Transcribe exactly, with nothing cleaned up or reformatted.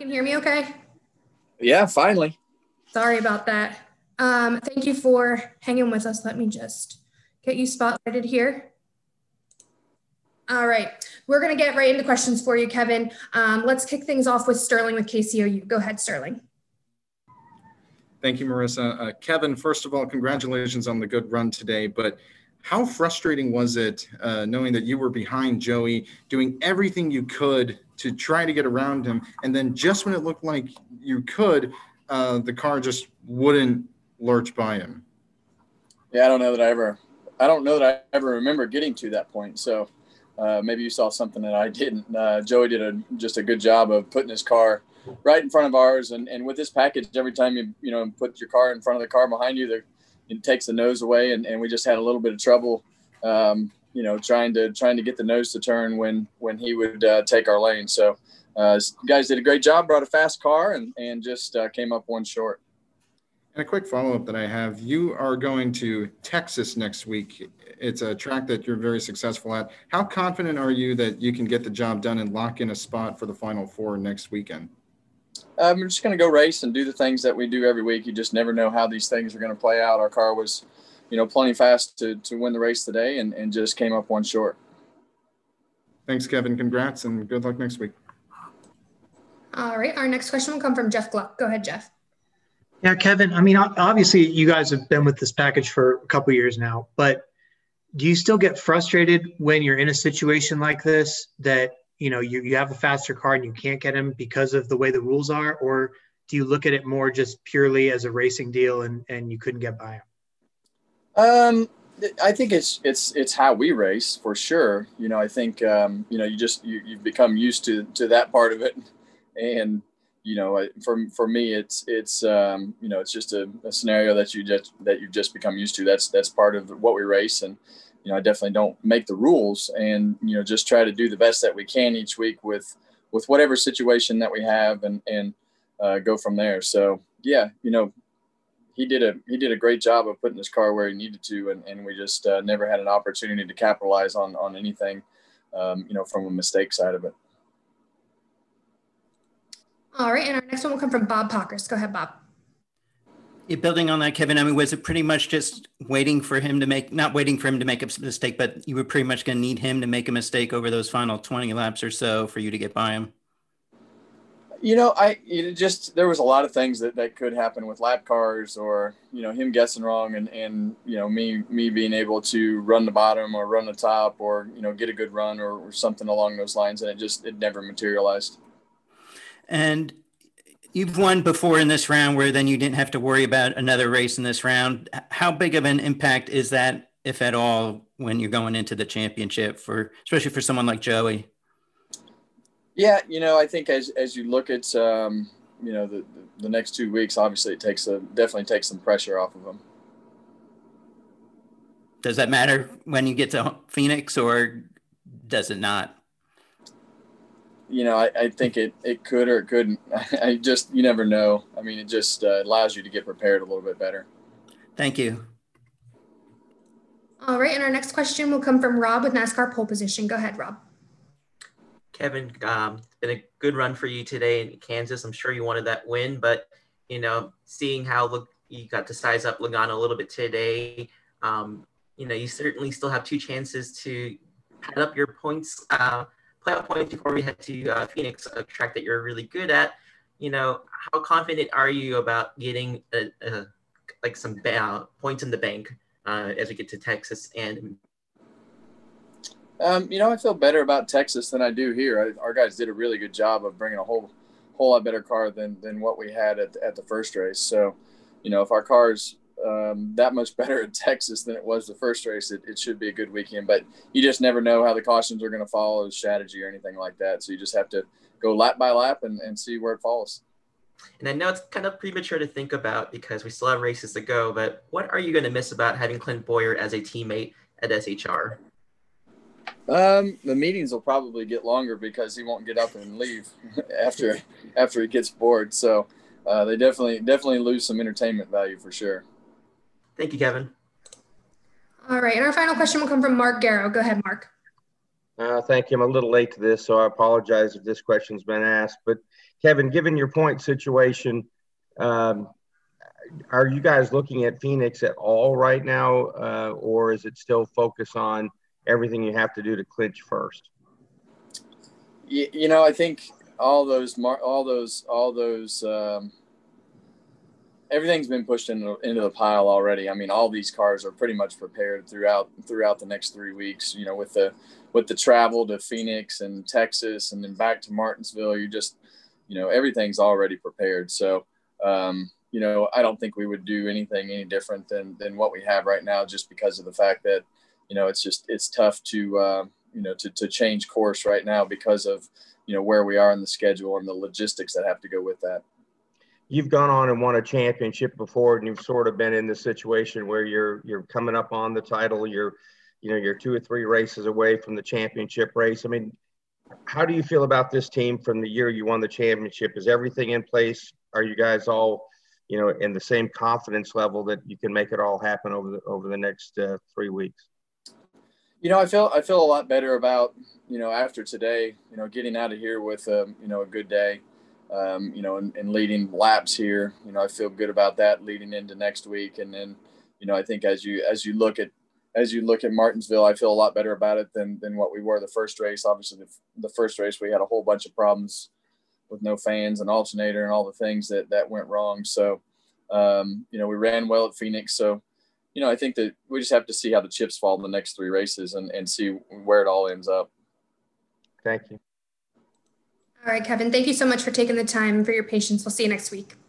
can hear me okay? Yeah, finally. Sorry about that. Um, thank you for hanging with us. Let me just get you spotlighted here. All right, we're gonna get right into questions for you, Kevin. Um, let's kick things off with Sterling with K C O U. Go ahead, Sterling. Thank you, Marissa. Uh, Kevin, first of all, congratulations on the good run today, but how frustrating was it uh, knowing that you were behind Joey, doing everything you could to try to get around him, and then just when it looked like you could, uh, the car just wouldn't lurch by him? Yeah, I don't know that I ever, I don't know that I ever remember getting to that point. So uh, maybe you saw something that I didn't. Uh, Joey did a, just a good job of putting his car right in front of ours. And, and with this package, every time you, you know, put your car in front of the car behind you, there, it takes the nose away. And, and we just had a little bit of trouble, um, you know, trying to, trying to get the nose to turn when, when he would uh, take our lane. So uh, guys did a great job, brought a fast car and, and just uh, came up one short. And a quick follow-up that I have, you are going to Texas next week. It's a track that you're very successful at. How confident are you that you can get the job done and lock in a spot for the Final Four next weekend? Um, we're just going to go race and do the things that we do every week. You just never know how these things are going to play out. Our car was, you know, plenty fast to, to win the race today and, and just came up one short. Thanks, Kevin. Congrats and good luck next week. All right. Our next question will come from Jeff Gluck. Go ahead, Jeff. Yeah, Kevin, I mean, obviously you guys have been with this package for a couple of years now, but do you still get frustrated when you're in a situation like this that, you know, you, you have a faster car and you can't get him because of the way the rules are? Or do you look at it more just purely as a racing deal and, and you couldn't get by him? Um, I think it's, it's, it's how we race for sure. You know, I think, um, you know, you just, you, you've become used to, to that part of it. And, you know, for, for me, it's, it's, um, you know, it's just a, a scenario that you just, that you've just become used to. That's, that's part of what we race. And, you know, I definitely don't make the rules and, you know, just try to do the best that we can each week with, with whatever situation that we have and, and uh, go from there. So, yeah, you know, he did a, he did a great job of putting his car where he needed to. And, and we just uh, never had an opportunity to capitalize on, on anything, um, you know, from a mistake side of it. All right. And our next one will come from Bob Pockers. Go ahead, Bob. Yeah, building on that, Kevin, I mean, was it pretty much just waiting for him to make, not waiting for him to make a mistake, but you were pretty much going to need him to make a mistake over those final twenty laps or so for you to get by him? You know, I it just, there was a lot of things that, that could happen with lap cars or, you know, him guessing wrong and, and, you know, me, me being able to run the bottom or run the top or, you know, get a good run or, or something along those lines. And it just, it never materialized. And you've won before in this round where then you didn't have to worry about another race in this round. How big of an impact is that, if at all, when you're going into the championship for, especially for someone like Joey? Yeah. You know, I think as, as you look at, um, you know, the, the next two weeks, obviously it takes a, definitely takes some pressure off of them. Does that matter when you get to Phoenix or does it not? You know, I, I think it, it could or it couldn't. I just, you never know. I mean, it just uh, allows you to get prepared a little bit better. Thank you. All right. And our next question will come from Rob with NASCAR Pole Position. Go ahead, Rob. Kevin, um, it's been a good run for you today in Kansas. I'm sure you wanted that win, but, you know, seeing how look, you got to size up Logano a little bit today, um, you know, you certainly still have two chances to pad up your points, uh, playoff points before we head to uh, Phoenix, a track that you're really good at. You know, how confident are you about getting a, a, like some uh, points in the bank uh, as we get to Texas? And um, you know, I feel better about Texas than I do here. I, our guys did a really good job of bringing a whole whole lot better car than than what we had at at the first race. So, you know, if our car's um, that much better in Texas than it was the first race, it, it should be a good weekend. But you just never know how the cautions are going to follow, strategy or anything like that. So you just have to go lap by lap and, and see where it falls. And I know it's kind of premature to think about because we still have races to go, but what are you going to miss about having Clint Bowyer as a teammate at S H R? Um, the meetings will probably get longer because he won't get up and leave after after he gets bored. So uh, they definitely definitely lose some entertainment value for sure. Thank you, Kevin. All right. And our final question will come from Mark Garrow. Go ahead, Mark. Uh, thank you. I'm a little late to this, so I apologize if this question's been asked. But Kevin, given your point situation, um, are you guys looking at Phoenix at all right now, uh, or is it still focus on everything you have to do to clinch first? You, you know, I think all those, all those, all those, um, everything's been pushed into, into the pile already. I mean, all these cars are pretty much prepared throughout throughout the next three weeks. You know, with the with the travel to Phoenix and Texas and then back to Martinsville, you just, you know, everything's already prepared. So, um, you know, I don't think we would do anything any different than than what we have right now, just because of the fact that, you know, it's just it's tough to uh, you know to to change course right now because of, you know, where we are in the schedule and the logistics that have to go with that. You've gone on and won a championship before, and you've sort of been in the situation where you're you're coming up on the title. You're, you know, you're two or three races away from the championship race. I mean, how do you feel about this team from the year you won the championship? Is everything in place? Are you guys all, you know, in the same confidence level that you can make it all happen over the over the next uh, three weeks? You know, I feel I feel a lot better about, you know, after today, you know, getting out of here with um, you know, a good day. Um, you know, and, and leading laps here, you know, I feel good about that leading into next week. And then, you know, I think as you, as you look at, as you look at Martinsville, I feel a lot better about it than, than what we were the first race. Obviously the, the first race, we had a whole bunch of problems with no fans and alternator and all the things that, that went wrong. So, um, you know, we ran well at Phoenix. So, you know, I think that we just have to see how the chips fall in the next three races and, and see where it all ends up. Thank you. All right, Kevin, thank you so much for taking the time and for your patience. We'll see you next week.